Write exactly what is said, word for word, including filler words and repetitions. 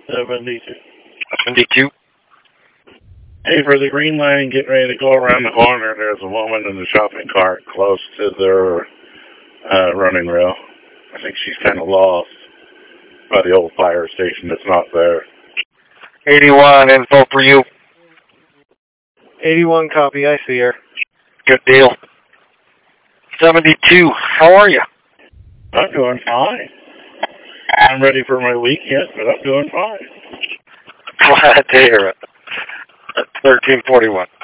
seventy-two. seventy-two. Hey, for the green line, getting ready to go around the corner, there's a woman in the shopping cart close to their uh, running rail. I think she's kind of lost by the old fire station that's not there. eighty-one, info for you. eighty-one, copy, I see her. Good deal. seventy-two, how are you? I'm doing fine. I'm ready for my weekend, but I'm doing fine. Glad to hear it. thirteen forty-one.